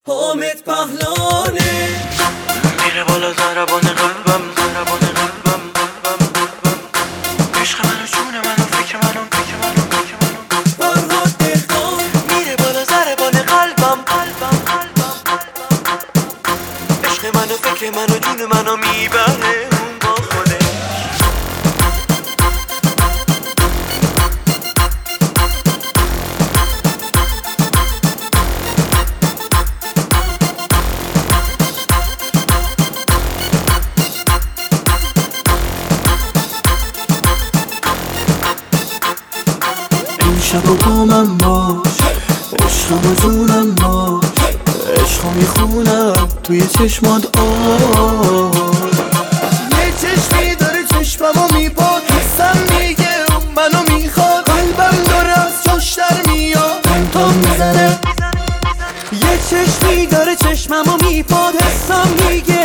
حامد پهلانه میره بالا ضربان قلبم عشق منو جون منو فکر منو فرهاد دهقان میره بالا ضربان قلبم عشق منو فکر منو جون منو میبره اون با خودش. شب و با من باش، عشقم و جونم باش، عشقم میخونم توی چشمات یه چشمی داره چشممو میپاد، حسم میگه اون منو میخواد، قلبم داره از جاش در میاد پنتام میزنه. یه چشمی داره چشممو میپاد، حسم میگه